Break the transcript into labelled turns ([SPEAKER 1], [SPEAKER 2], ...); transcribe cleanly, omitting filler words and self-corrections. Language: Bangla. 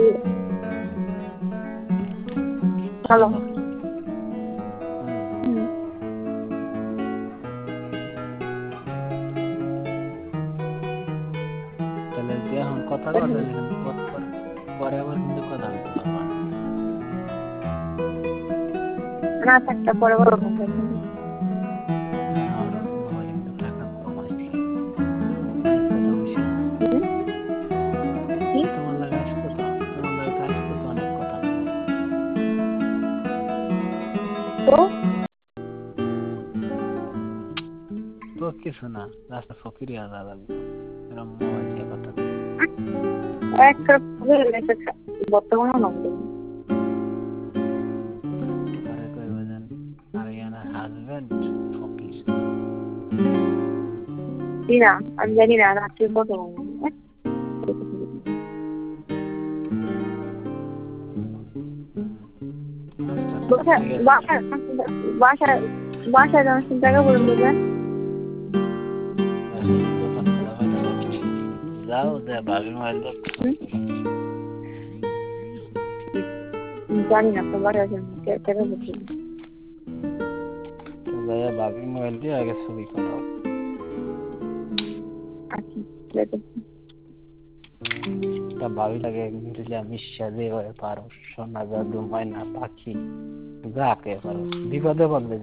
[SPEAKER 1] হ্যালো
[SPEAKER 2] তাহলে তুই এখন কথা বলতে পরে আবার কিন্তু কথা বলতে পারবা না।
[SPEAKER 1] না থাকতে পরে বড়
[SPEAKER 2] ওরকম মোবাইলে কিন্তু টাকা কম আসছে। কথা বুঝছি না। তোমার লাগে আসতো তো, তোমার লাগে তো আসতো তো অনেক কথা। তো কিছু না, রাস্তা ফকিরি আলাদা লাগবে এরকম মোবাইল দিয়ে কথা।
[SPEAKER 1] একটা বর্তমানে নম্বর
[SPEAKER 2] পরে কইবে যেন আরিয়ানার হাজবেন্ড ফকির।
[SPEAKER 1] না আমি জানি না রাত্রে কত বাসায় যাওয়ার টাকা বলুন দেবেন
[SPEAKER 2] দোকান খোলা পাইলে যাও যে ভাবির মোবাইল
[SPEAKER 1] জানি না তো বাসায় টাকা বলছি
[SPEAKER 2] ভাবির মোবাইল দিয়ে আগে ছবি করাও। তা ভাবি লাগে মিলে মিশা যে পারো সোনা জাদু ময়না পাখি যাকে পারো বিপদে পড়লে